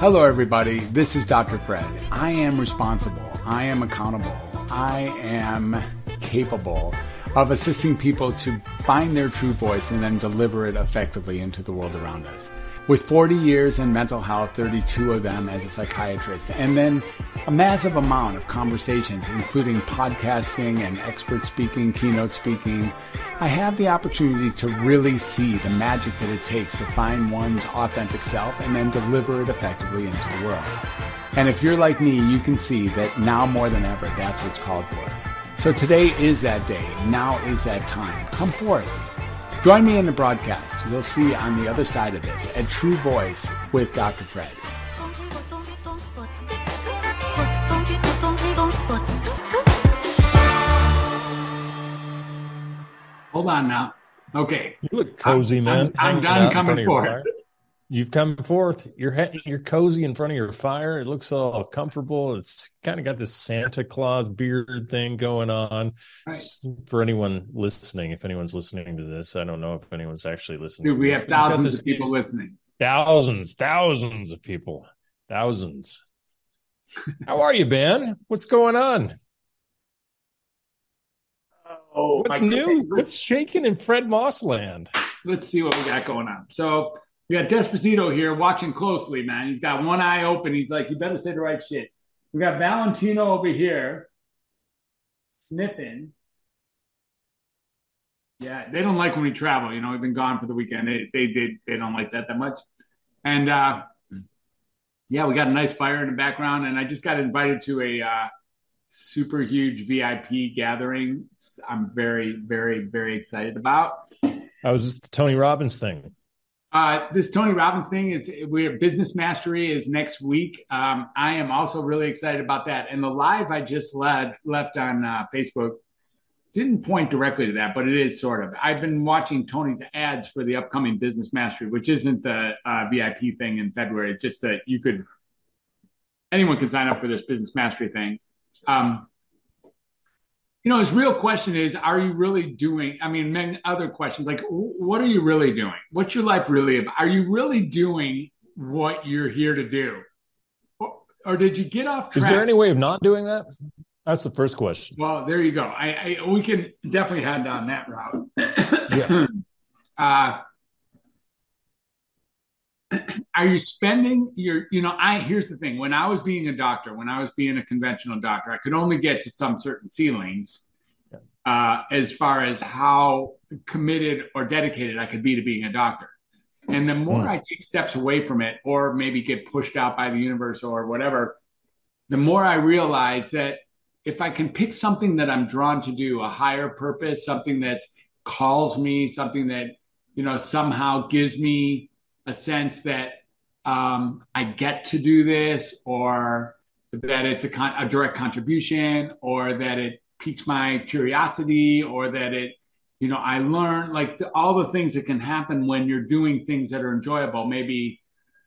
Hello, everybody. This is Dr. Fred. I am responsible. I am accountable. I am capable of assisting people to find their true voice and then deliver it effectively into the world around us. With 40 years in mental health, 32 of them as a psychiatrist, and then a massive amount of conversations, including podcasting and expert speaking, keynote speaking, I have the opportunity to really see the magic that it takes to find one's authentic self and then deliver it effectively into the world. And if you're like me, you can see that now more than ever, that's what's called for. So today is that day. Now is that time. Come forth. Join me in the broadcast. You'll see on the other side of this a true voice with Dr. Fred. Hold on now. Okay. You look cozy, man. I'm done coming forth. You've come forth. You're cozy in front of your fire. It looks all comfortable. It's kind of got this Santa Claus beard thing going on. Right. Just for anyone listening, if anyone's listening to this, I don't know if anyone's actually listening. Dude, we have thousands of people listening. Thousands of people. Thousands. How are you, Ben? What's going on? Oh, what's new? What's shaking in Fred Moss land? Let's see what we got going on. So we got Despacito here watching closely, man. He's got one eye open. He's like, you better say the right shit. We got Valentino over here sniffing. Yeah, they don't like when we travel. You know, we've been gone for the weekend. They don't like that much. And yeah, we got a nice fire in the background. And I just got invited to a super huge VIP gathering. I'm very, very, very excited about. How was this the Tony Robbins thing? This Tony Robbins thing Business Mastery is next week. I am also really excited about that. And the live I just left on Facebook didn't point directly to that, but it is sort of. I've been watching Tony's ads for the upcoming Business Mastery, which isn't the VIP thing in February. It's just that anyone can sign up for this Business Mastery thing. His real question is, are you really doing, many other questions, like, what are you really doing? What's your life really about? Are you really doing what you're here to do? Or did you get off track? Is there any way of not doing that? That's the first question. Well, there you go. We can definitely head down that route. Yeah. Are you spending here's the thing. When I was being a doctor, when I was being a conventional doctor, I could only get to some certain ceilings as far as how committed or dedicated I could be to being a doctor. And the more I take steps away from it, or maybe get pushed out by the universe or whatever, the more I realize that if I can pick something that I'm drawn to do, a higher purpose, something that calls me, something that, somehow gives me a sense that I get to do this, or that it's a direct contribution, or that it piques my curiosity, or that it, I learn, like all the things that can happen when you're doing things that are enjoyable. Maybe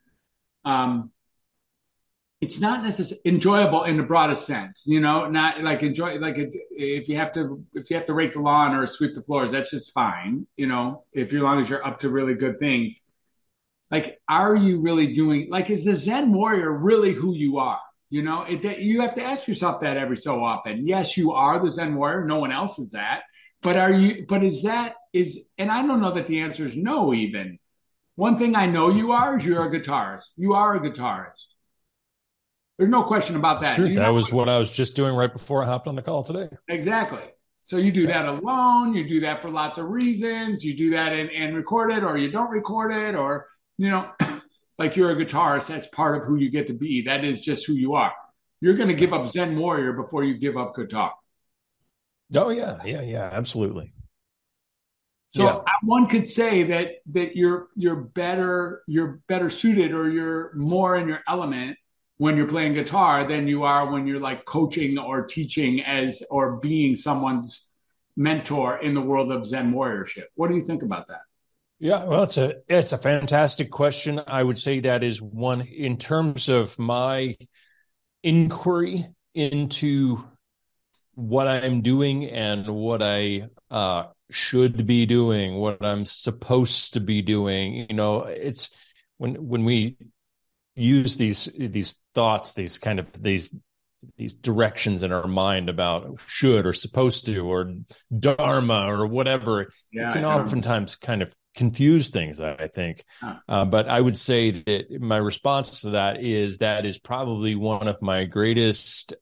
it's not necessarily enjoyable in the broadest sense, not like enjoy, like if you have to rake the lawn or sweep the floors, that's just fine. As long as you're up to really good things. Like, are you really doing, like, is the Zen warrior really who you are? You have to ask yourself that every so often. Yes, you are the Zen warrior. No one else is that. But and I don't know that the answer is no even. One thing I know you are is you're a guitarist. You are a guitarist. There's no question about that. It's true. That was what I was just doing right before I hopped on the call today. Exactly. So you do that alone. You do that for lots of reasons. You do that and record it, or you don't record it, or, like you're a guitarist. That's part of who you get to be. That is just who you are. You're going to give up Zen warrior before you give up guitar. Oh, yeah, absolutely. So one could say that you're better suited, or you're more in your element when you're playing guitar than you are when you're like coaching or teaching or being someone's mentor in the world of Zen warriorship. What do you think about that? Yeah, well, it's a fantastic question. I would say that is one in terms of my inquiry into what I'm doing and what I should be doing, what I'm supposed to be doing. It's when we use these thoughts, these directions in our mind about should or supposed to or dharma or whatever, it can oftentimes kind of confuse things, I think. But I would say that my response to that is probably one of my greatest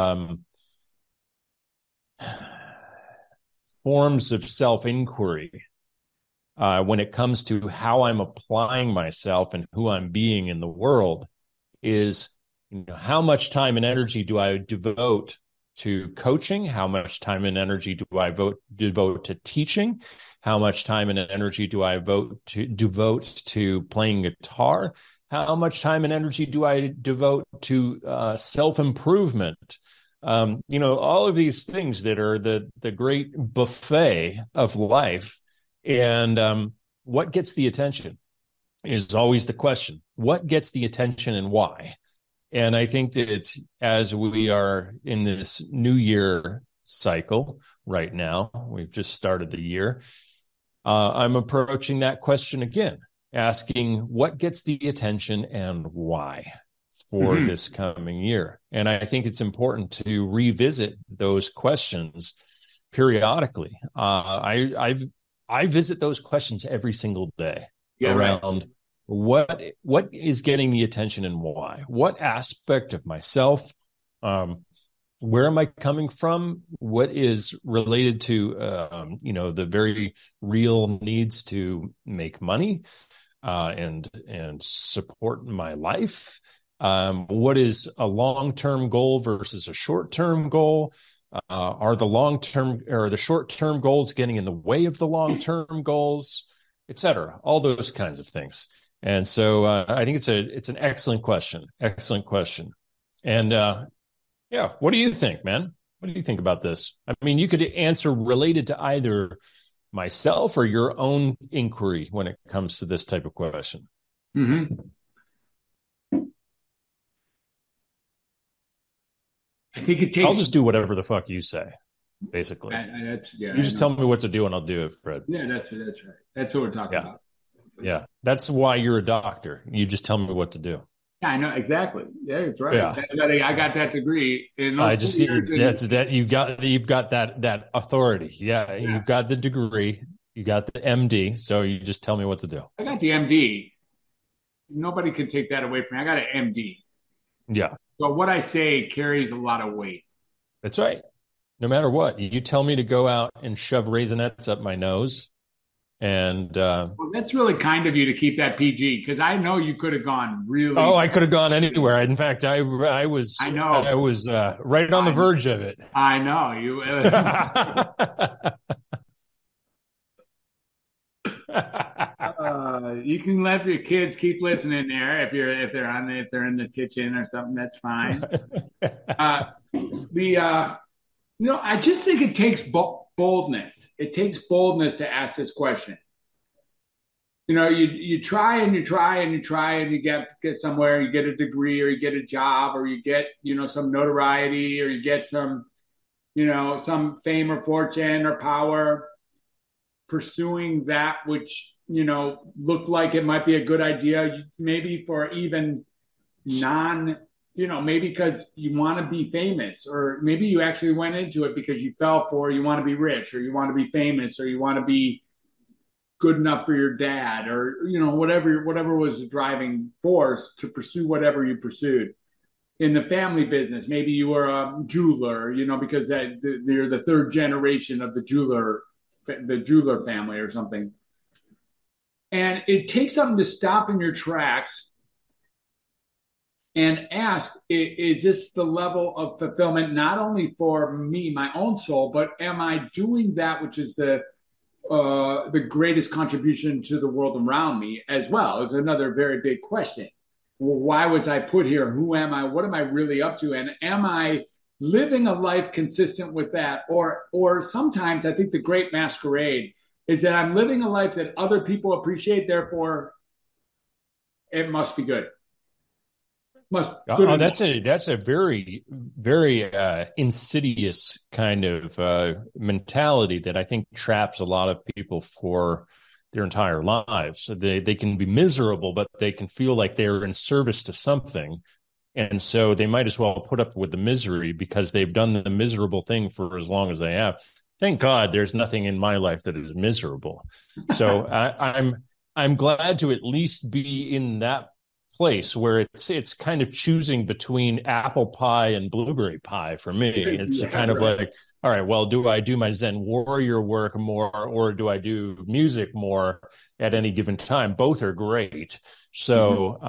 forms of self-inquiry when it comes to how I'm applying myself and who I'm being in the world is, how much time and energy do I devote to coaching? How much time and energy do I devote to teaching? How much time and energy do I devote to playing guitar? How much time and energy do I devote to self-improvement? All of these things that are the great buffet of life. And what gets the attention is always the question. What gets the attention and why? And I think that it's, as we are in this new year cycle right now, we've just started the year, I'm approaching that question again, asking what gets the attention and why for this coming year. And I think it's important to revisit those questions periodically. I visit those questions every single day around what is getting the attention and why. What aspect of myself, where am I coming from? What is related to the very real needs to make money and support my life? What is a long-term goal versus a short-term goal? Are the long-term or the short-term goals getting in the way of the long-term goals, et cetera? All those kinds of things. And so I think it's an excellent question. Excellent question. And what do you think, man? What do you think about this? I mean, you could answer related to either myself or your own inquiry when it comes to this type of question. Mm-hmm. I think it takes. I'll just do whatever the fuck you say, basically. You just tell me what to do and I'll do it, Fred. Yeah, that's right. That's what we're talking about. Yeah, that's why you're a doctor. You just tell me what to do. Yeah, I know exactly. Yeah, that's right. Yeah. I got that degree. I just see that you've got that authority. Yeah, you've got the degree, you got the MD. So you just tell me what to do. I got the MD. Nobody can take that away from me. I got an MD. Yeah. So what I say carries a lot of weight. That's right. No matter what, you tell me to go out and shove Raisinets up my nose. And well, that's really kind of you to keep that PG, because I know you could have gone really. Oh, I could have gone anywhere. In fact, I was. I know. I was right on the verge of it. I know you. You can let your kids keep listening there if they're in the kitchen or something. That's fine. I just think it takes boldness. It takes boldness to ask this question. You try and you try and you try and you get somewhere. You get a degree or you get a job or you get some notoriety or you get some fame or fortune or power. Pursuing that which looked like it might be a good idea, maybe for even maybe because you want to be famous, or maybe you actually went into it because you fell for you want to be rich, or you want to be famous, or you want to be good enough for your dad, or whatever was the driving force to pursue whatever you pursued. In the family business, maybe you were a jeweler, because you're the third generation of the jeweler family or something. And it takes something to stop in your tracks and ask, is this the level of fulfillment, not only for me, my own soul, but am I doing that which is the greatest contribution to the world around me as well? Is another very big question. Well, why was I put here? Who am I? What am I really up to? And am I living a life consistent with that? Or sometimes I think the great masquerade is that I'm living a life that other people appreciate, therefore it must be good. That's a very, very insidious kind of mentality that I think traps a lot of people for their entire lives. So they can be miserable, but they can feel like they're in service to something. And so they might as well put up with the misery because they've done the miserable thing for as long as they have. Thank God there's nothing in my life that is miserable. So I'm glad to at least be in that place where it's kind of choosing between apple pie and blueberry pie for me. It's kind of like, all right, well, do I do my Zen warrior work more, or do I do music more at any given time? Both are great. So,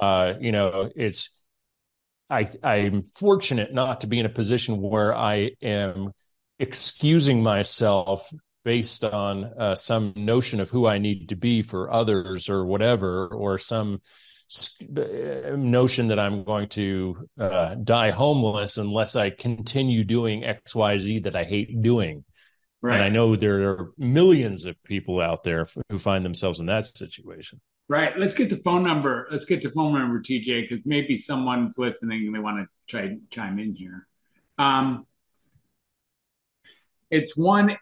I'm fortunate not to be in a position where I am excusing myself based on some notion of who I need to be for others or whatever, or some notion that I'm going to die homeless unless I continue doing X, Y, Z that I hate doing. Right. And I know there are millions of people out there who find themselves in that situation. Right. Let's get the phone number. TJ, because maybe someone's listening and they want to chime in here. It's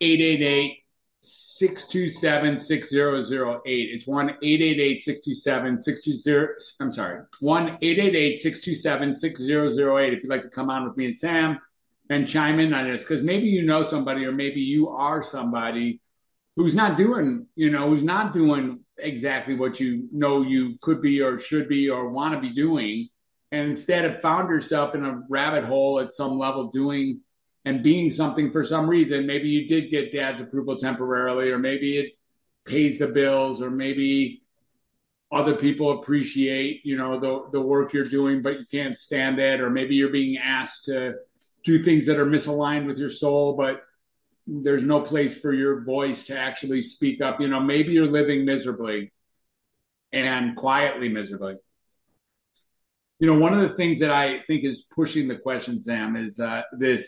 1-888-627-6008. It's 1-888-627-620. I'm sorry, 1-888-627-6008. If you'd like to come on with me and Sam and chime in on this, because maybe you know somebody, or maybe you are somebody who's not doing exactly what you know you could be or should be or want to be doing, and instead have found yourself in a rabbit hole at some level doing and being something for some reason. Maybe you did get dad's approval temporarily, or maybe it pays the bills, or maybe other people appreciate, the work you're doing, but you can't stand it. Or maybe you're being asked to do things that are misaligned with your soul, but there's no place for your voice to actually speak up. Maybe you're living miserably and quietly miserably. One of the things that I think is pushing the question, Sam, is the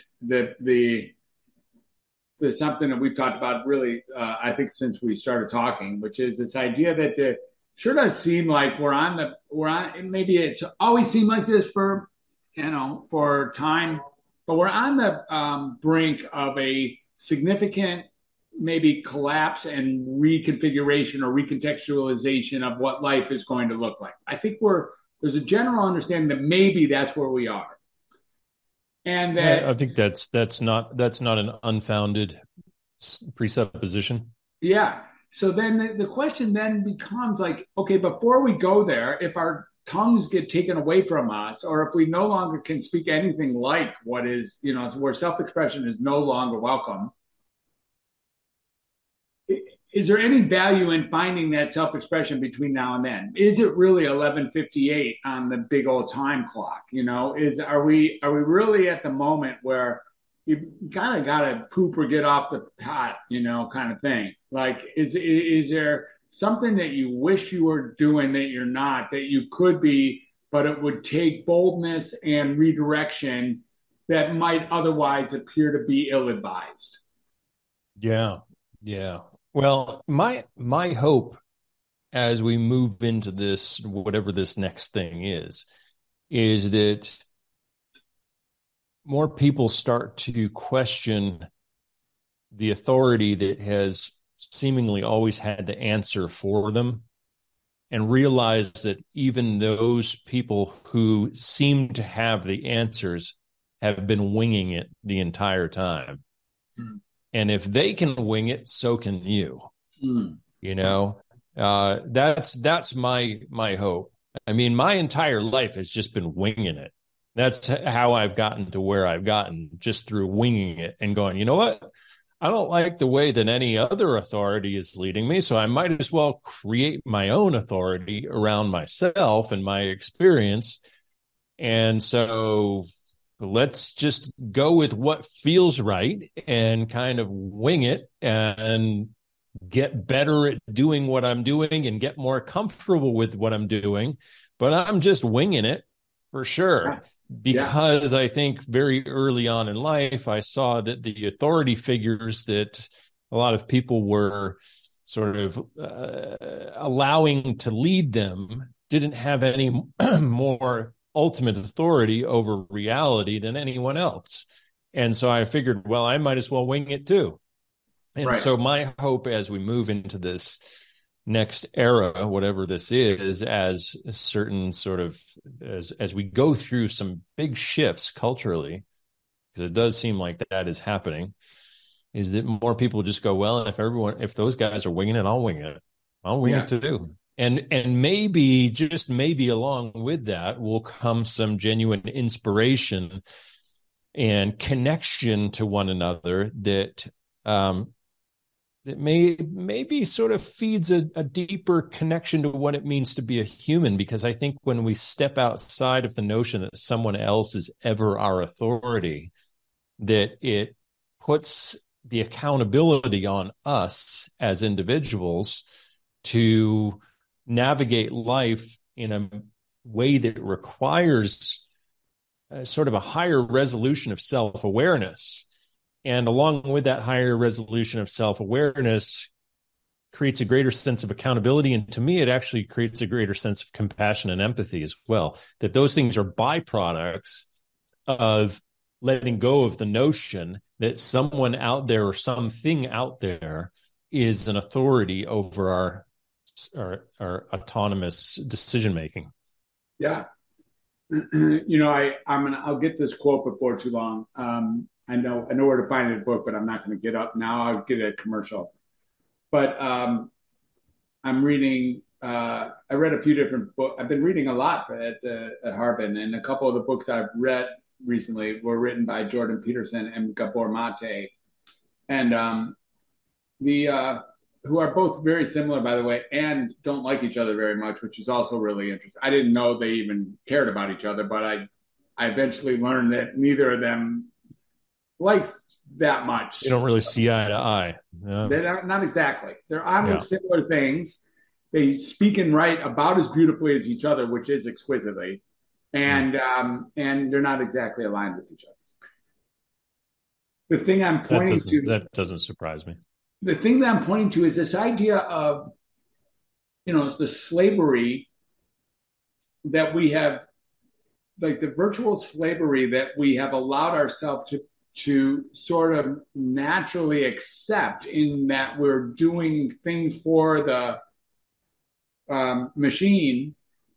something that we've talked about really, I think, since we started talking, which is this idea that it sure does seem like maybe it's always seemed like this for time, but we're on the brink of a significant maybe collapse and reconfiguration or recontextualization of what life is going to look like. I think there's a general understanding that maybe that's where we are. And that, I think that's not an unfounded presupposition. Yeah. So then the question then becomes like, okay, before we go there, if our tongues get taken away from us, or if we no longer can speak anything like what is, where self-expression is no longer welcome, is there any value in finding that self-expression between now and then? Is it really 11:58 on the big old time clock? Are we really at the moment where you kind of got to poop or get off the pot, kind of thing? Like, is there something that you wish you were doing that you're not, that you could be, but it would take boldness and redirection that might otherwise appear to be ill-advised? Yeah. Well, my hope as we move into this, whatever this next thing is that more people start to question the authority that has seemingly always had to answer for them, and realize that even those people who seem to have the answers have been winging it the entire time. Mm. And if they can wing it, so can you. That's my hope. I mean, my entire life has just been winging it. That's how I've gotten to where I've gotten, just through winging it and going, you know what? I don't like the way that any other authority is leading me, so I might as well create my own authority around myself and my experience. And so let's just go with what feels right and kind of wing it and get better at doing what I'm doing and get more comfortable with what I'm doing. But I'm just winging it for sure. Because I think very early on in life, I saw that the authority figures that a lot of people were sort of allowing to lead them didn't have any more ultimate authority over reality than anyone else. And so I figured, well, I might as well wing it too. And so my hope as we move into this next era, whatever this is, as a certain sort of, as we go through some big shifts culturally, because it does seem like that is happening, is that more people just go, well, if those guys are winging it, I'll wing it. I'll wing it too. And maybe, just maybe, along with that will come some genuine inspiration and connection to one another that that maybe sort of feeds a deeper connection to what it means to be a human. Because I think when we step outside of the notion that someone else is ever our authority, that it puts the accountability on us as individuals to navigate life in a way that requires sort of a higher resolution of self-awareness. And along with that higher resolution of self-awareness creates a greater sense of accountability. And to me, it actually creates a greater sense of compassion and empathy as well, that those things are byproducts of letting go of the notion that someone out there or something out there is an authority over our autonomous decision making. Yeah. I'll get this quote before too long. I know where to find the book, but I'm not going to get up now. I'll get a commercial. But I'm reading. I read a few different books. I've been reading a lot at Harbin, and a couple of the books I've read recently were written by Jordan Peterson and Gabor Mate, and who are both very similar, by the way, and don't like each other very much, which is also really interesting. I didn't know they even cared about each other, but I eventually learned that neither of them likes that much. You don't really see eye to eye. Yeah. They're not exactly. They're on with similar things. They speak and write about as beautifully as each other, which is exquisitely, and they're not exactly aligned with each other. The thing I'm pointing that doesn't surprise me. The thing that I'm pointing to is this idea of, it's the slavery that we have, like the virtual slavery that we have allowed ourselves to sort of naturally accept, in that we're doing things for the machine,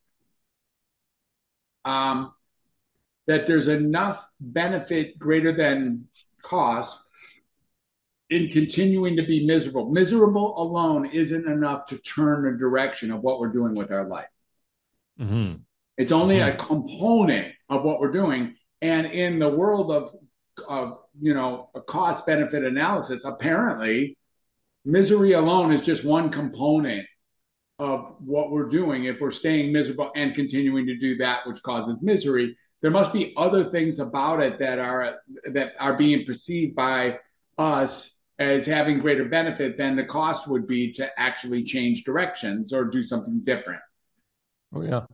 that there's enough benefit greater than cost in continuing to be miserable. Miserable alone isn't enough to turn the direction of what we're doing with our life. Mm-hmm. It's only a component of what we're doing. And in the world of a cost benefit analysis, apparently misery alone is just one component of what we're doing. If we're staying miserable and continuing to do that which causes misery, there must be other things about it that are being perceived by us as having greater benefit than the cost would be to actually change directions or do something different. Oh yeah.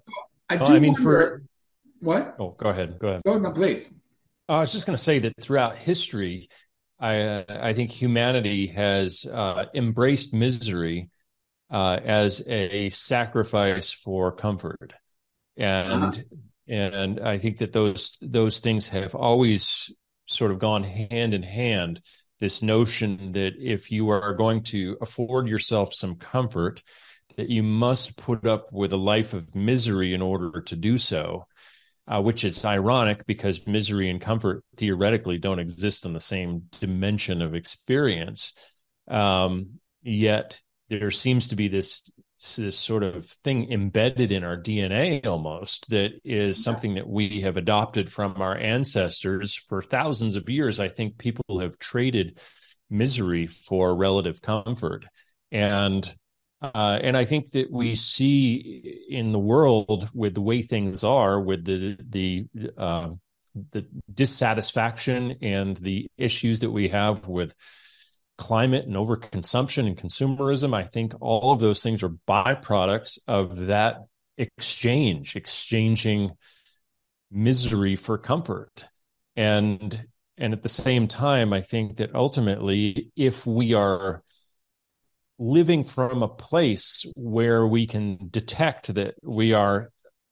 What? Oh, go ahead. Go No, please. I was just going to say that throughout history, I think humanity has embraced misery as a sacrifice for comfort, and I think that those things have always sort of gone hand in hand. This notion that if you are going to afford yourself some comfort, that you must put up with a life of misery in order to do so, which is ironic because misery and comfort theoretically don't exist in the same dimension of experience. Yet there seems to be this sort of thing embedded in our DNA almost, that is something that we have adopted from our ancestors for thousands of years. I think people have traded misery for relative comfort. And I think that we see in the world, with the way things are, with the dissatisfaction and the issues that we have with climate and overconsumption and consumerism, I think all of those things are byproducts of that exchanging misery for comfort. And at the same time, I think that ultimately, if we are living from a place where we can detect that we are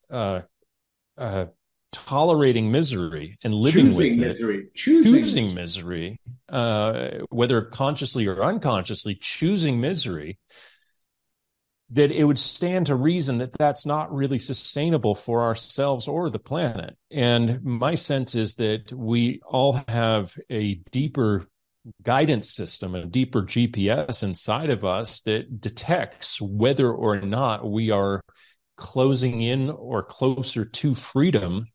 tolerating misery and living with it, choosing misery, whether consciously or unconsciously choosing misery, that it would stand to reason that that's not really sustainable for ourselves or the planet. And my sense is that we all have a deeper guidance system, a deeper GPS inside of us that detects whether or not we are closing in or closer to freedom,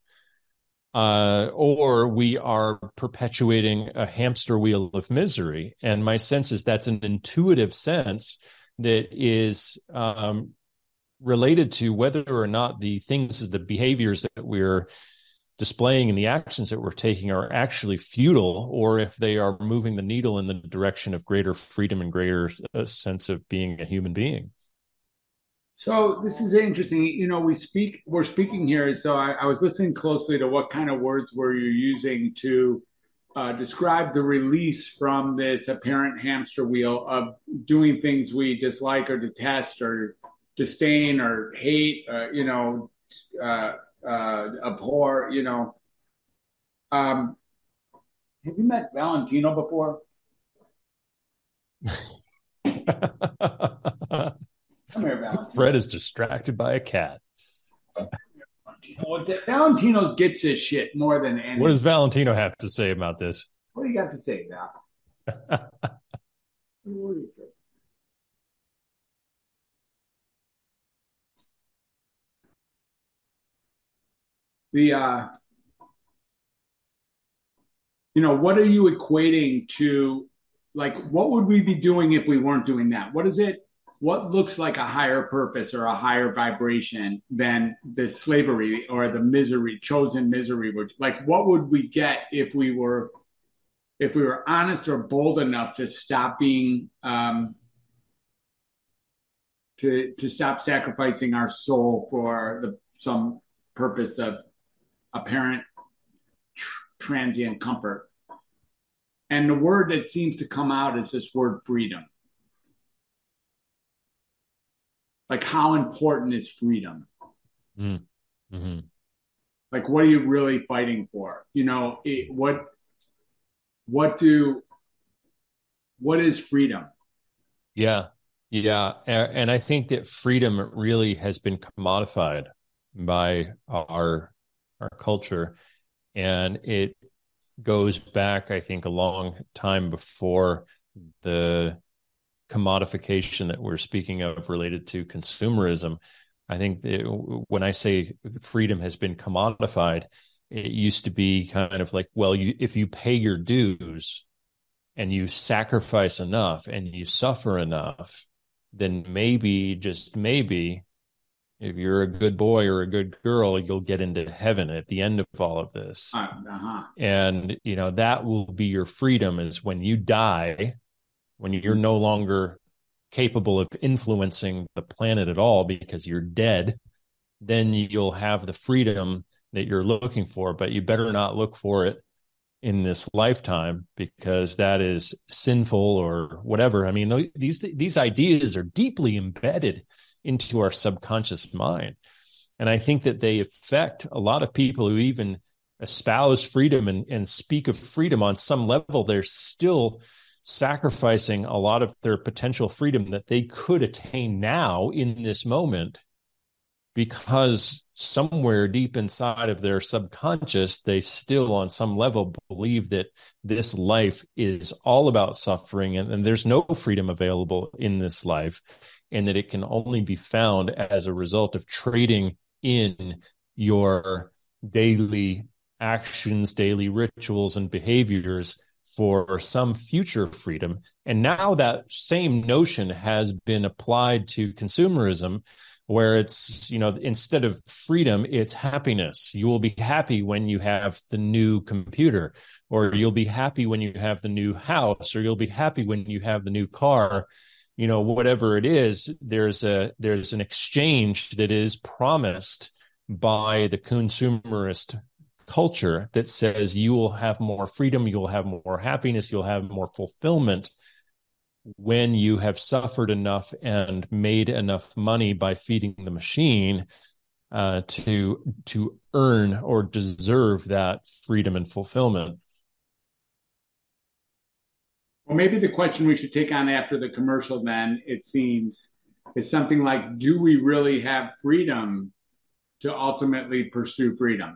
or we are perpetuating a hamster wheel of misery. And my sense is that's an intuitive sense that is related to whether or not the things, the behaviors that we're displaying and the actions that we're taking are actually futile, or if they are moving the needle in the direction of greater freedom and greater sense of being a human being. So this is interesting. We're speaking here. So I was listening closely to what kind of words were you using to describe the release from this apparent hamster wheel of doing things we dislike or detest or disdain or hate, abhor. Have you met Valentino before? Come here, Valentino. Fred is distracted by a cat. Valentino gets his shit more than anything. What does Valentino have to say about this? What do you got to say, Val? What do you say? What are you equating to? Like, what would we be doing if we weren't doing that? What is it? What looks like a higher purpose or a higher vibration than the slavery or the misery, chosen misery? Like, what would we get if we were honest or bold enough to stop being to stop sacrificing our soul for some purpose of apparent transient comfort? And the word that seems to come out is this word freedom. Like, how important is freedom? Mm-hmm. Like, what are you really fighting for? What is freedom? Yeah. And I think that freedom really has been commodified by our culture. And it goes back, I think, a long time before the commodification that we're speaking of related to consumerism. I think when I say freedom has been commodified, it used to be kind of like, well, if you pay your dues and you sacrifice enough and you suffer enough, then maybe, just maybe, if you're a good boy or a good girl, you'll get into heaven at the end of all of this. And, that will be your freedom, is when you die, when you're no longer capable of influencing the planet at all because you're dead, then you'll have the freedom that you're looking for. But you better not look for it in this lifetime, because that is sinful or whatever. I mean, these ideas are deeply embedded into our subconscious mind. And I think that they affect a lot of people who even espouse freedom and speak of freedom on some level. They're still sacrificing a lot of their potential freedom that they could attain now in this moment, because somewhere deep inside of their subconscious, they still on some level believe that this life is all about suffering, and there's no freedom available in this life, and that it can only be found as a result of trading in your daily actions, daily rituals, and behaviors for some future freedom. And now that same notion has been applied to consumerism, where it's, instead of freedom, it's happiness. You will be happy when you have the new computer, or you'll be happy when you have the new house, or you'll be happy when you have the new car. Whatever it is, there's an exchange that is promised by the consumerist culture that says you will have more freedom, you'll have more happiness, you'll have more fulfillment when you have suffered enough and made enough money by feeding the machine to earn or deserve that freedom and fulfillment. Well, maybe the question we should take on after the commercial, then, it seems, is something like, do we really have freedom to ultimately pursue freedom?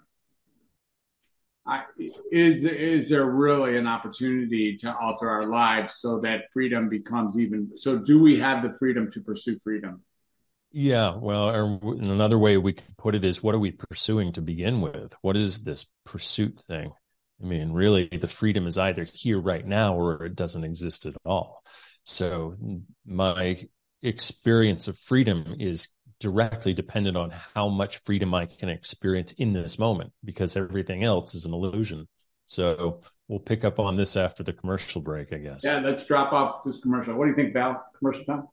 Is there really an opportunity to alter our lives so that freedom becomes even? So, do we have the freedom to pursue freedom? Yeah, well, another way we could put it is, what are we pursuing to begin with? What is this pursuit thing? I mean, really, the freedom is either here right now or it doesn't exist at all. So my experience of freedom is directly dependent on how much freedom I can experience in this moment, because everything else is an illusion. So we'll pick up on this after the commercial break, I guess. Yeah, let's drop off this commercial. What do you think, Val? Commercial time?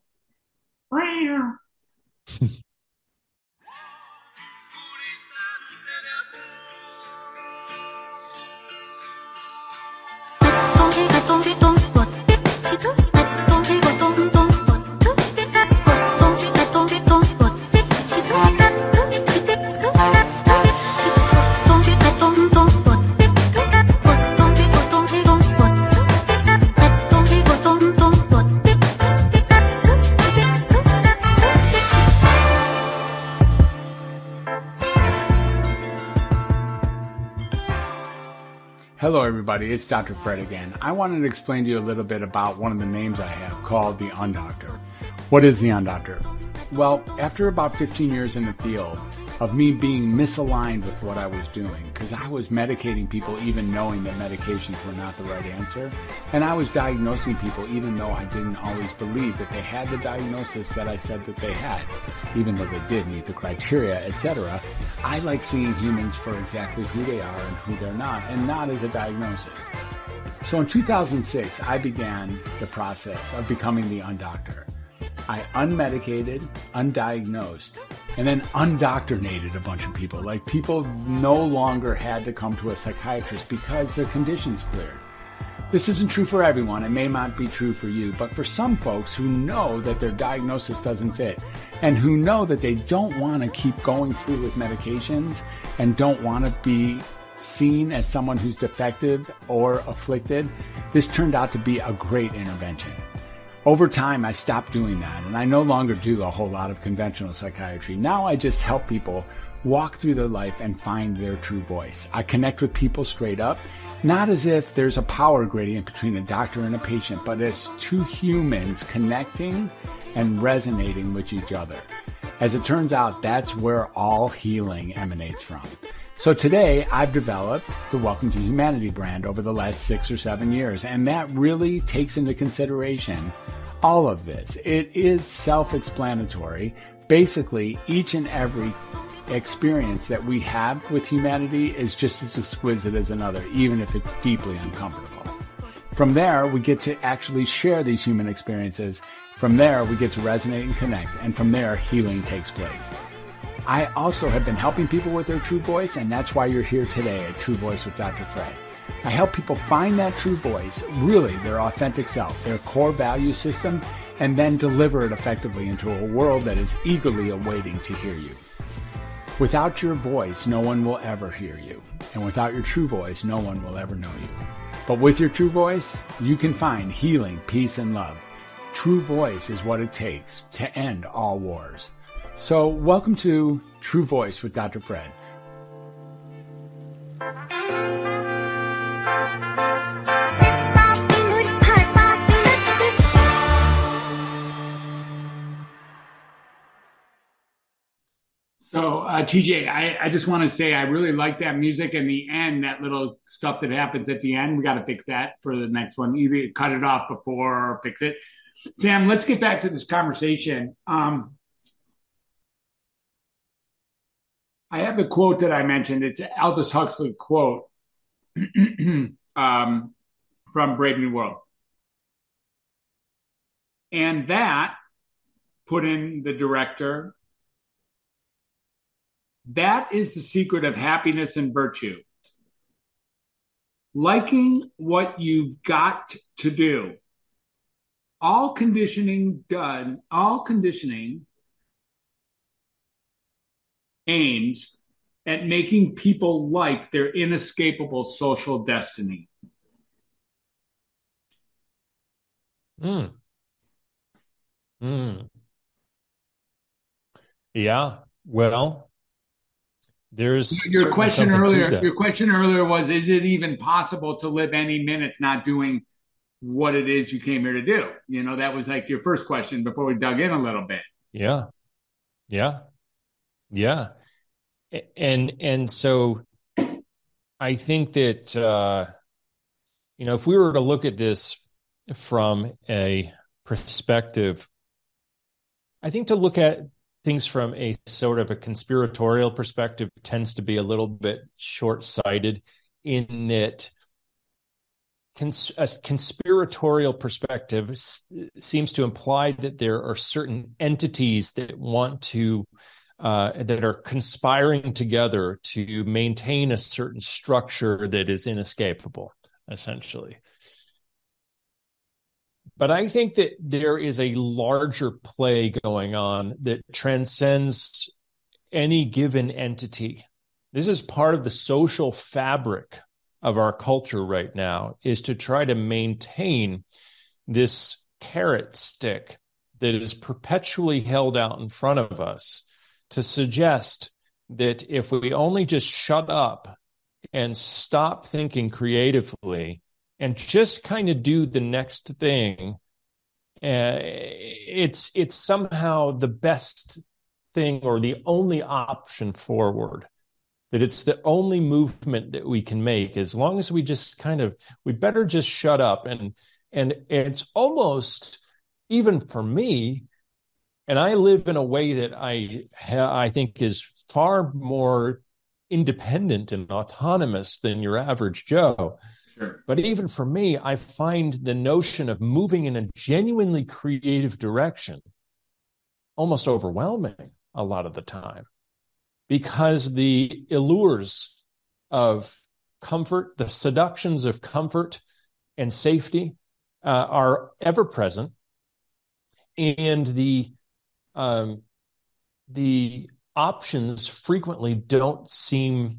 Hello, everybody. It's Dr. Fred again. I wanted to explain to you a little bit about one of the names I have called the Undoctor. What is the Undoctor? Well, after about 15 years in the field of me being misaligned with what I was doing, because I was medicating people even knowing that medications were not the right answer, and I was diagnosing people even though I didn't always believe that they had the diagnosis that I said that they had, even though they did meet the criteria, etc. I like seeing humans for exactly who they are and who they're not, and not as a diagnosis. So in 2006, I began the process of becoming the Undoctor. I unmedicated, undiagnosed, and then undoctrinated a bunch of people. Like, people no longer had to come to a psychiatrist because their conditions cleared. This isn't true for everyone. It may not be true for you, but for some folks who know that their diagnosis doesn't fit and who know that they don't want to keep going through with medications and don't want to be seen as someone who's defective or afflicted, this turned out to be a great intervention. Over time, I stopped doing that, and I no longer do a whole lot of conventional psychiatry. Now I just help people walk through their life and find their true voice. I connect with people straight up, not as if there's a power gradient between a doctor and a patient, but as two humans connecting and resonating with each other. As it turns out, that's where all healing emanates from. So today, I've developed the Welcome to Humanity brand over the last 6 or 7 years, and that really takes into consideration all of this. It is self-explanatory. Basically, each and every experience that we have with humanity is just as exquisite as another, even if it's deeply uncomfortable. From there, we get to actually share these human experiences. From there, we get to resonate and connect, and from there, healing takes place. I also have been helping people with their true voice, and that's why you're here today at True Voice with Dr. Fred. I help people find that true voice, really their authentic self, their core value system, and then deliver it effectively into a world that is eagerly awaiting to hear you. Without your voice, no one will ever hear you. And without your true voice, no one will ever know you. But with your true voice, you can find healing, peace, and love. True voice is what it takes to end all wars. So welcome to True Voice with Dr. Fred. So, TJ, I just want to say I really like that music in the end, that little stuff that happens at the end. We got to fix that for the next one. Either cut it off before or fix it. Sam, let's get back to this conversation. I have the quote that I mentioned. It's an Aldous Huxley quote from Brave New World. And that, put in the director, that is the secret of happiness and virtue. Liking what you've got to do. All conditioning aims at making people like their inescapable social destiny. Yeah. Well, there's Your certainly question something to earlier, that. was, is it even possible to live any minutes not doing what it is you came here to do? That was like your first question before we dug in a little bit. Yeah. Yeah. Yeah. And so I think that if we were to look at this from a perspective, I think to look at things from a sort of a conspiratorial perspective tends to be a little bit short-sighted, in that a conspiratorial perspective seems to imply that there are certain entities that want to that are conspiring together to maintain a certain structure that is inescapable, essentially. But I think that there is a larger play going on that transcends any given entity. This is part of the social fabric of our culture right now, is to try to maintain this carrot stick that is perpetually held out in front of us, to suggest that if we only just shut up and stop thinking creatively and just kind of do the next thing, it's somehow the best thing or the only option forward, that it's the only movement that we can make, as long as we just we better just shut up. And it's almost, even for me, and I live in a way that I think is far more independent and autonomous than your average Joe. Sure. But even for me, I find the notion of moving in a genuinely creative direction almost overwhelming a lot of the time, because the allures of comfort, the seductions of comfort and safety are ever present, and the options frequently don't seem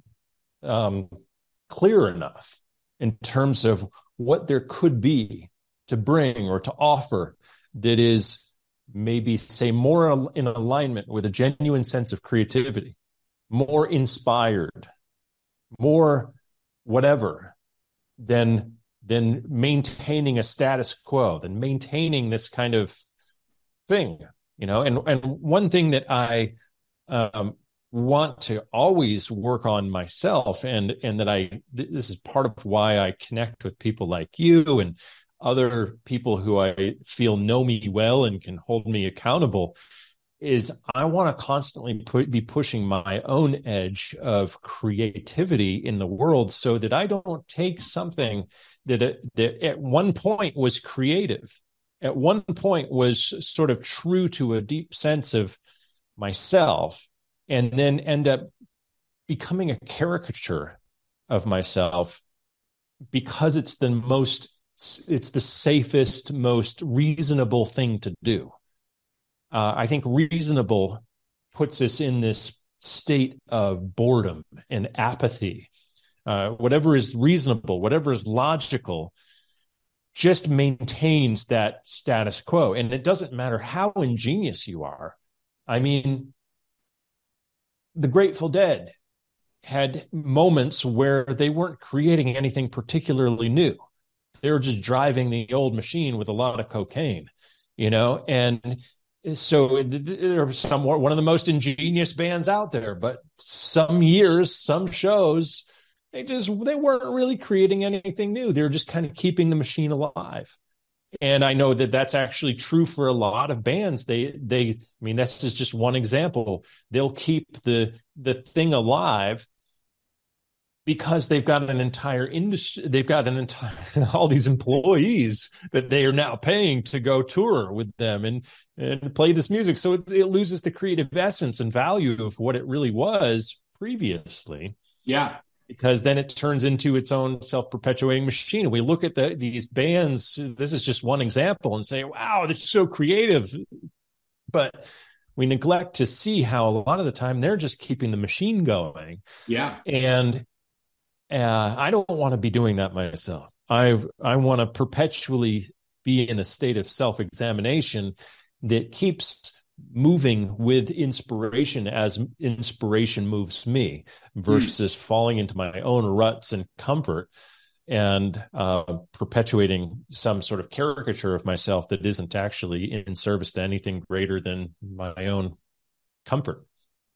clear enough in terms of what there could be to bring or to offer that is maybe, say, more in alignment with a genuine sense of creativity, more inspired, more whatever, than maintaining a status quo, than maintaining this kind of thing. And one thing that I want to always work on myself, and that this is part of why I connect with people like you and other people who I feel know me well and can hold me accountable, is I want to constantly be pushing my own edge of creativity in the world, so that I don't take something that at one point was creative, at one point was sort of true to a deep sense of myself, and then end up becoming a caricature of myself, because it's the safest, most reasonable thing to do. I think reasonable puts us in this state of boredom and apathy. Whatever is reasonable, whatever is logical, just maintains that status quo. And it doesn't matter how ingenious you are. I mean, the Grateful Dead had moments where they weren't creating anything particularly new. They were just driving the old machine with a lot of cocaine, and so they're one of the most ingenious bands out there. But some years, some shows, they weren't really creating anything new. They were just kind of keeping the machine alive. And I know that that's actually true for a lot of bands. I mean, that's just one example. They'll keep the thing alive because they've got an entire industry. They've got all these employees that they are now paying to go tour with them and play this music. So it loses the creative essence and value of what it really was previously. Yeah. Because then it turns into its own self-perpetuating machine. And we look at these bands, this is just one example, and say, wow, they're so creative. But we neglect to see how a lot of the time they're just keeping the machine going. Yeah. And I don't want to be doing that myself. I want to perpetually be in a state of self-examination that keeps moving with inspiration as inspiration moves me versus falling into my own ruts and comfort and perpetuating some sort of caricature of myself that isn't actually in service to anything greater than my own comfort.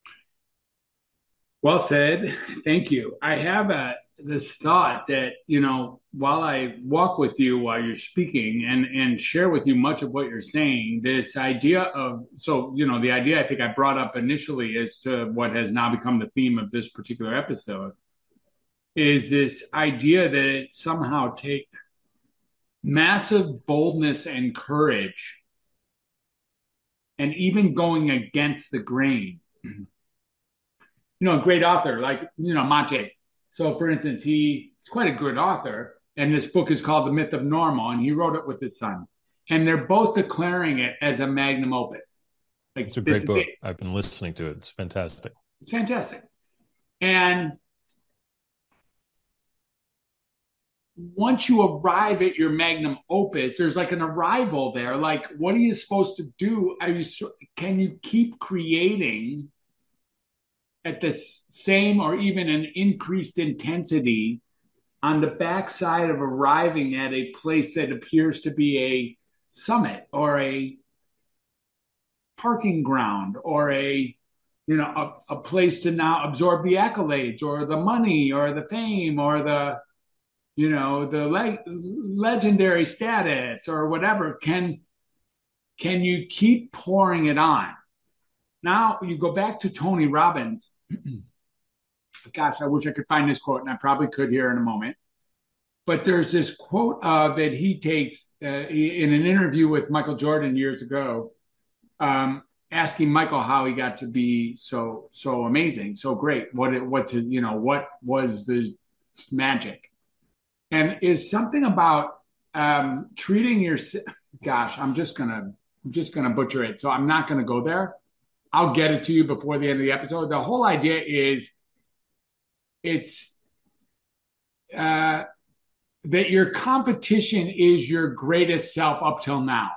Well said. Thank you. I have this thought that, while I walk with you while you're speaking and share with you much of what you're saying, this idea of, the idea I think I brought up initially as to what has now become the theme of this particular episode is this idea that it somehow takes massive boldness and courage and even going against the grain. A great author like, Mate. So, for instance, he's quite a good author, and this book is called The Myth of Normal, and he wrote it with his son. And they're both declaring it as a magnum opus. It's a great book. I've been listening to it. It's fantastic. It's fantastic. And once you arrive at your magnum opus, there's like an arrival there. Like, what are you supposed to do? Can you keep creating at the same or even an increased intensity on the backside of arriving at a place that appears to be a summit or a parking ground or a place to now absorb the accolades or the money or the fame or the legendary status or whatever? Can you keep pouring it on? Now you go back to Tony Robbins. Gosh, I wish I could find this quote, and I probably could here in a moment. But there's this quote that he takes in an interview with Michael Jordan years ago, asking Michael how he got to be so amazing, so great. What was the magic? And is something about treating your. Gosh, I'm just gonna butcher it, so I'm not gonna go there. I'll get it to you before the end of the episode. The whole idea is that your competition is your greatest self up till now.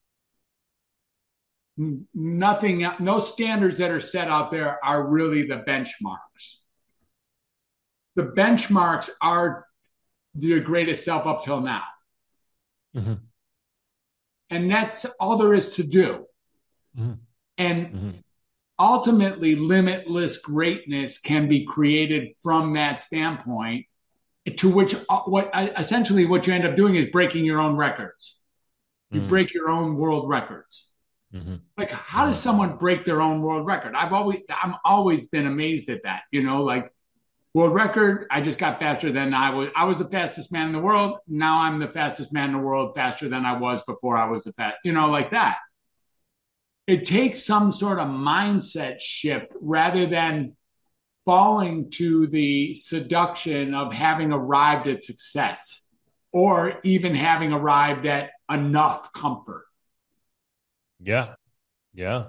Nothing, no standards that are set out there are really the benchmarks. The benchmarks are your greatest self up till now. Mm-hmm. And that's all there is to do. Mm-hmm. And ultimately, limitless greatness can be created from that standpoint, to which what you end up doing is breaking your own records. You break your own world records. Mm-hmm. Like, how does someone break their own world record? I'm always been amazed at that. Like, world record, I just got faster than I was the fastest man in the world. Now I'm the fastest man in the world, faster than I was before I was the like that. It takes some sort of mindset shift rather than falling to the seduction of having arrived at success or even having arrived at enough comfort. Yeah. No,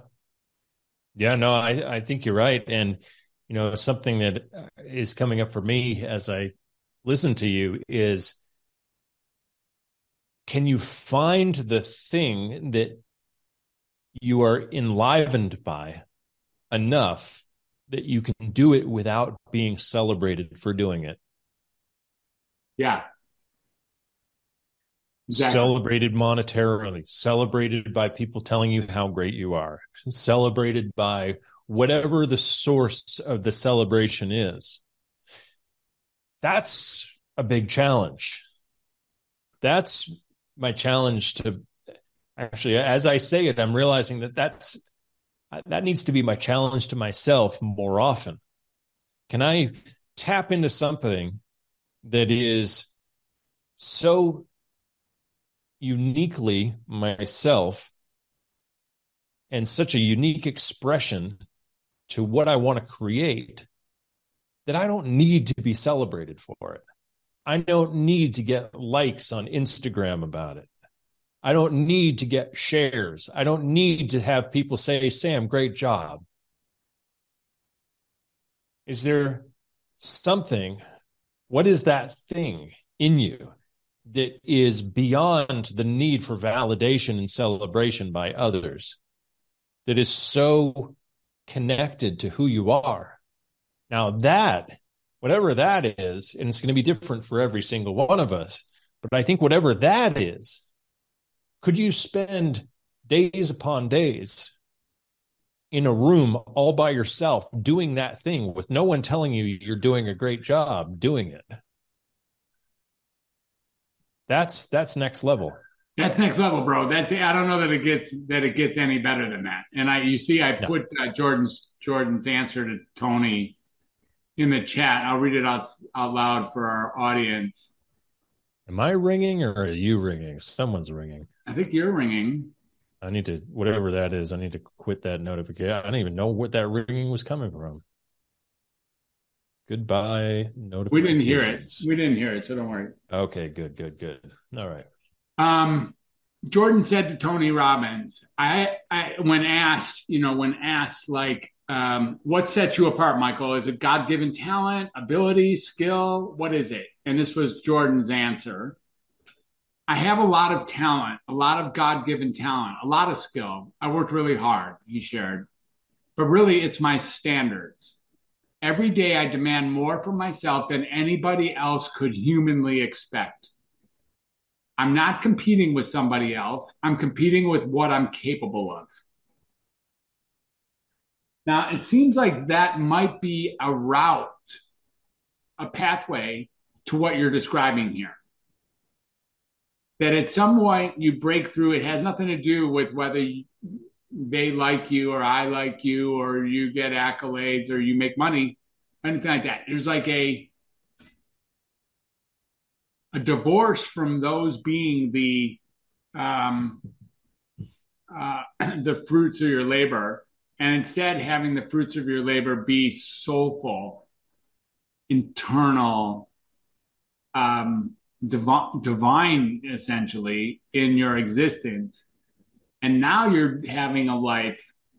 I think you're right. And, something that is coming up for me as I listen to you is, can you find the thing that you are enlivened by enough that you can do it without being celebrated for doing it? Yeah. Exactly. Celebrated monetarily, celebrated by people telling you how great you are, celebrated by whatever the source of the celebration is. That's a big challenge. That's my challenge to. Actually, as I say it, I'm realizing that needs to be my challenge to myself more often. Can I tap into something that is so uniquely myself and such a unique expression to what I want to create that I don't need to be celebrated for it? I don't need to get likes on Instagram about it. I don't need to get shares. I don't need to have people say, Sam, great job. Is there something, what is that thing in you that is beyond the need for validation and celebration by others that is so connected to who you are. Now that, whatever that is, and it's going to be different for every single one of us, but I think whatever that is, could you spend days upon days in a room all by yourself doing that thing with no one telling you you're doing a great job doing it? That's next level. That's next level, bro. I don't know that it gets any better than that. And I put Jordan's answer to Tony in the chat. I'll read it out loud for our audience. Am I ringing or are you ringing? Someone's ringing. I think you're ringing. I need to, whatever that is, I need to quit that notification. I don't even know what that ringing was coming from. Goodbye notifications. We didn't hear it, so don't worry. Okay, good. All right. Jordan said to Tony Robbins, when asked like, what sets you apart, Michael? Is it God-given talent, ability, skill? What is it? And this was Jordan's answer. I have a lot of talent, a lot of God-given talent, a lot of skill. I worked really hard, he shared. But really, it's my standards. Every day I demand more from myself than anybody else could humanly expect. I'm not competing with somebody else. I'm competing with what I'm capable of. Now, it seems like that might be a route, a pathway to what you're describing here. That at some point you break through. It has nothing to do with whether they like you or I like you or you get accolades or you make money, anything like that. There's like a divorce from those being the fruits of your labor, and instead having the fruits of your labor be soulful, internal, divine, essentially, in your existence. And now you're having a life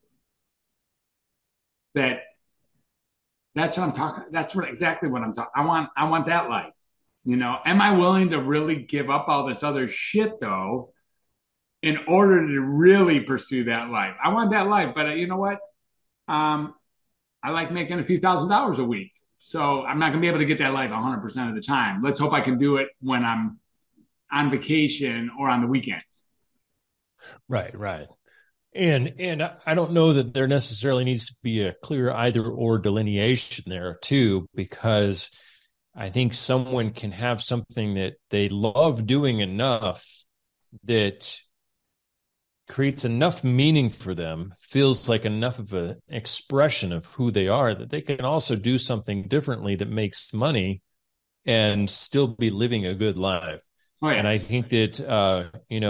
that's what I'm talking. Exactly what I'm talking. I want that life. Am I willing to really give up all this other shit though, in order to really pursue that life? I want that life, but you know what? I like making a few $1,000s a week. So I'm not going to be able to get that life 100% of the time. Let's hope I can do it when I'm on vacation or on the weekends. Right. And I don't know that there necessarily needs to be a clear either or delineation there too, because I think someone can have something that they love doing enough that creates enough meaning for them, feels like enough of an expression of who they are, that they can also do something differently that makes money and still be living a good life. Oh, yeah. And I think that,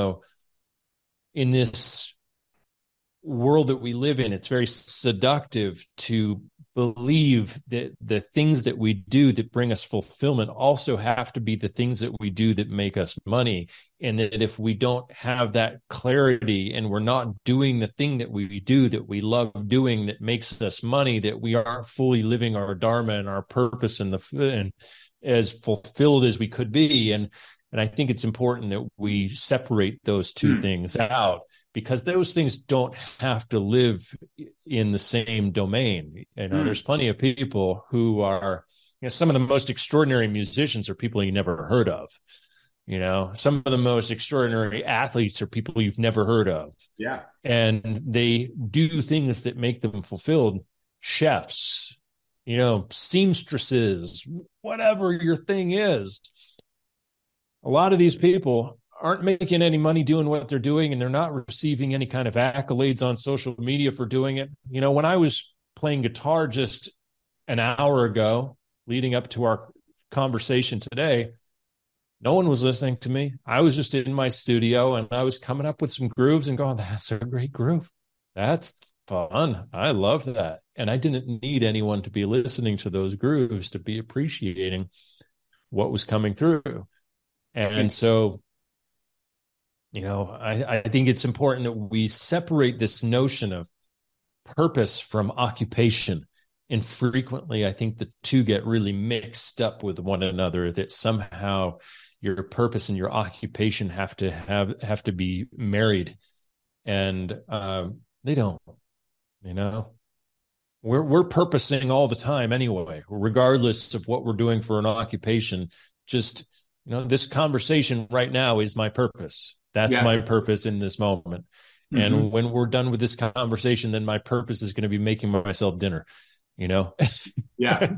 in this world that we live in, it's very seductive to believe that the things that we do that bring us fulfillment also have to be the things that we do that make us money. And that if we don't have that clarity and we're not doing the thing that we do that we love doing that makes us money, that we aren't fully living our dharma and our purpose and as fulfilled as we could be. And I think it's important that we separate those two things out, because those things don't have to live in the same domain. There's plenty of people who are, some of the most extraordinary musicians are people you never heard of. Some of the most extraordinary athletes are people you've never heard of. Yeah. And they do things that make them fulfilled. Chefs, seamstresses, whatever your thing is. A lot of these people aren't making any money doing what they're doing, and they're not receiving any kind of accolades on social media for doing it. When I was playing guitar just an hour ago, leading up to our conversation today, no one was listening to me. I was just in my studio and I was coming up with some grooves and going, that's a great groove. That's fun. I love that. And I didn't need anyone to be listening to those grooves to be appreciating what was coming through. And so, I think it's important that we separate this notion of purpose from occupation. And frequently, I think the two get really mixed up with one another, that somehow your purpose and your occupation have to be married. And they don't. You know, we're purposing all the time anyway, regardless of what we're doing for an occupation. Just, this conversation right now is my purpose. That's my purpose in this moment. Mm-hmm. And when we're done with this conversation, then my purpose is going to be making myself dinner, Yeah.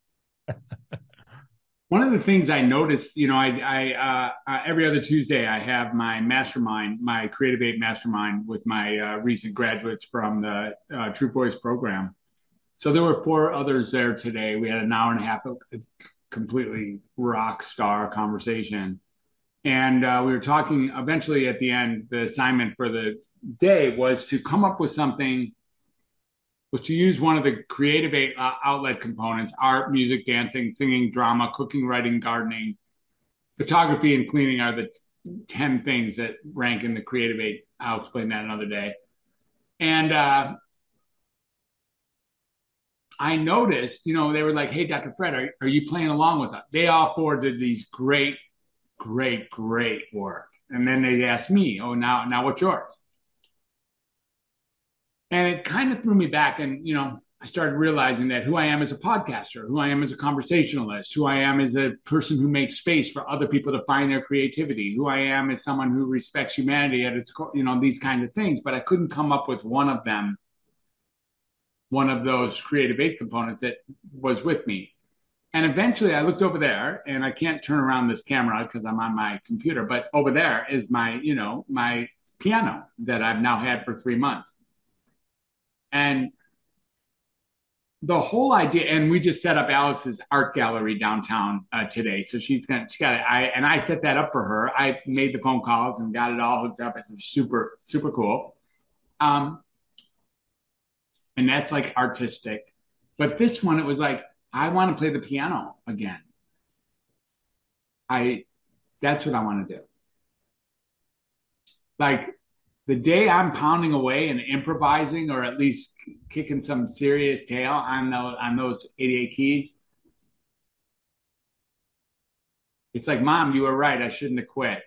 One of the things I noticed, I every other Tuesday I have my mastermind, my Creative 8 mastermind with my recent graduates from the True Voice program. So there were 4 others there today. We had an hour and a half of completely rock star conversation. And we were talking eventually at the end, the assignment for the day was to come up with something, was to use one of the Creative 8 outlet components: art, music, dancing, singing, drama, cooking, writing, gardening, photography, and cleaning are the 10 things that rank in the Creative 8. I'll explain that another day. And I noticed, they were like, "Hey, Dr. Fred, are you playing along with us?" They all 4 did these great work. And then they asked me, "Oh, now what's yours?" And it kind of threw me back. And, I started realizing that who I am as a podcaster, who I am as a conversationalist, who I am as a person who makes space for other people to find their creativity, who I am as someone who respects humanity at its core, these kinds of things. But I couldn't come up with one of those Creative 8 components that was with me. And eventually I looked over there, and I can't turn around this camera because I'm on my computer, but over there is my, my piano that I've now had for 3 months. And the whole idea, and we just set up Alex's art gallery downtown today. So she got it. I set that up for her. I made the phone calls and got it all hooked up. It's super, super cool. And that's like artistic. But this one, it was like, I want to play the piano again. That's what I want to do. Like, the day I'm pounding away and improvising, or at least kicking some serious tail on those 88 keys, it's like, Mom, you were right. I shouldn't have quit,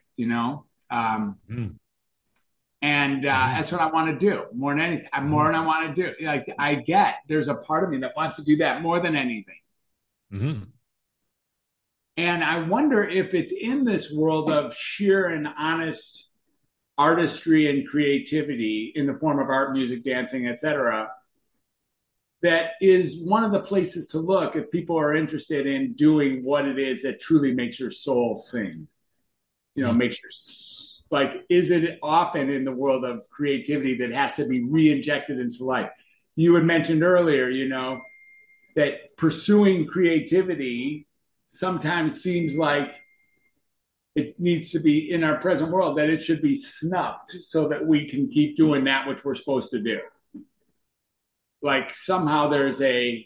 And that's what I want to do more than anything. More than I want to do. Like, there's a part of me that wants to do that more than anything. Mm-hmm. And I wonder if it's in this world of sheer and honest artistry and creativity in the form of art, music, dancing, etc., that is one of the places to look if people are interested in doing what it is that truly makes your soul sing. Makes your, like, is it often in the world of creativity that has to be re-injected into life? You had mentioned earlier, that pursuing creativity sometimes seems like it needs to be, in our present world, that it should be snuffed so that we can keep doing that which we're supposed to do. Like, somehow there's an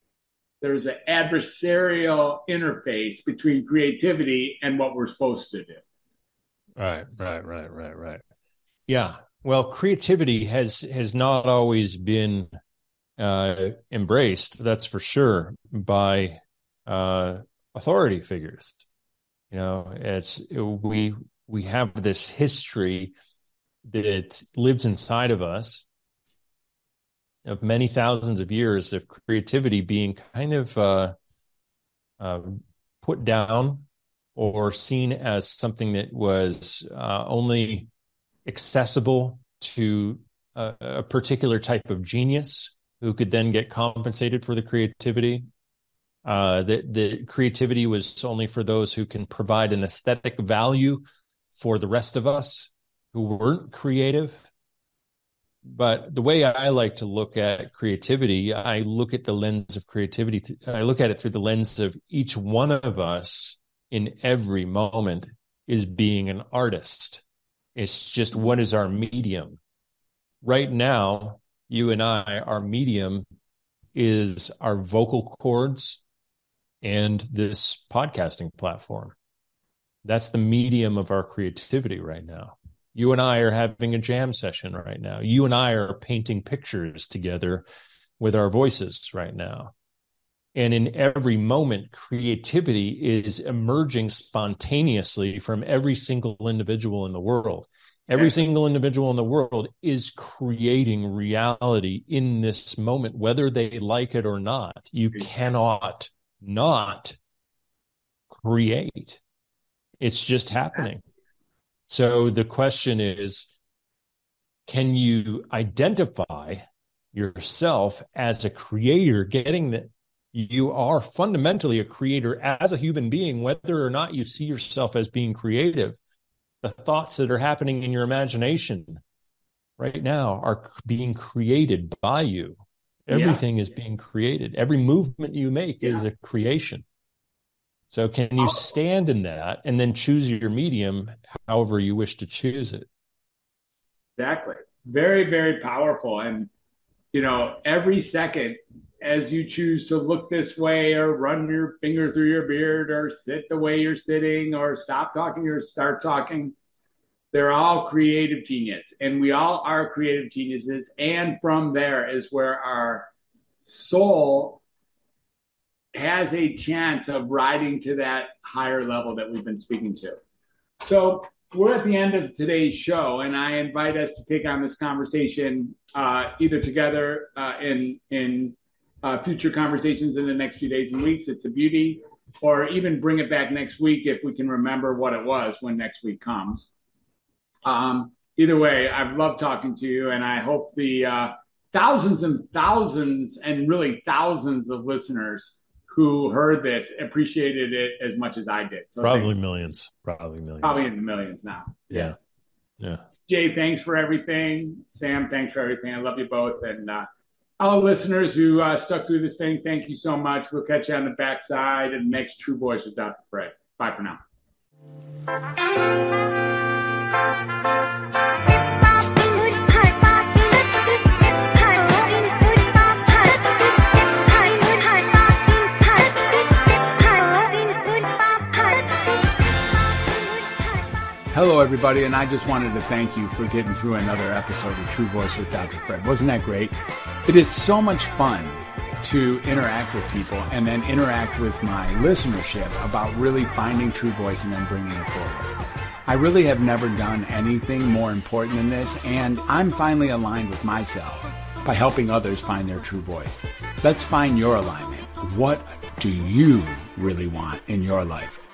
adversarial interface between creativity and what we're supposed to do. Right. Yeah. Well, creativity has not always been embraced, that's for sure, by authority figures. We have this history that lives inside of us of many thousands of years of creativity being kind of put down or seen as something that was only accessible to a particular type of genius who could then get compensated for the creativity. That creativity was only for those who can provide an aesthetic value for the rest of us who weren't creative. But the way I like to look at creativity, I look at the lens of creativity. I look at it through the lens of each one of us in every moment is being an artist. It's just, what is our medium? Right now, you and I, our medium is our vocal cords and this podcasting platform. That's the medium of our creativity right now. You and I are having a jam session right now. You and I are painting pictures together with our voices right now. And in every moment, creativity is emerging spontaneously from every single individual in the world. Every single individual in the world is creating reality in this moment, whether they like it or not. You cannot not create. It's just happening. So the question is, can you identify yourself as a creator, getting that you are fundamentally a creator as a human being, whether or not you see yourself as being creative? The thoughts that are happening in your imagination right now are being created by you. Everything is being created. Every movement you make is a creation. So can you stand in that and then choose your medium however you wish to choose it? Exactly. Very, very powerful. And, every second as you choose to look this way or run your finger through your beard or sit the way you're sitting or stop talking or start talking, they're all creative genius. And we all are creative geniuses. And from there is where our soul has a chance of riding to that higher level that we've been speaking to. So we're at the end of today's show, and I invite us to take on this conversation either together in future conversations in the next few days and weeks. It's a beauty, or even bring it back next week if we can remember what it was when next week comes. Either way, I've loved talking to you, and I hope the thousands and thousands and really thousands of listeners who heard this appreciated it as much as I did. So probably millions. Probably in the millions now. Yeah. Jay, thanks for everything. Sam, thanks for everything. I love you both. And all the listeners who stuck through this thing, thank you so much. We'll catch you on the backside of the next True Voice with Dr. Fred. Bye for now. Hello, everybody, and I just wanted to thank you for getting through another episode of True Voice with Dr. Fred. Wasn't that great? It is so much fun to interact with people and then interact with my listenership about really finding true voice and then bringing it forward. I really have never done anything more important than this, and I'm finally aligned with myself by helping others find their true voice. Let's find your alignment. What do you really want in your life?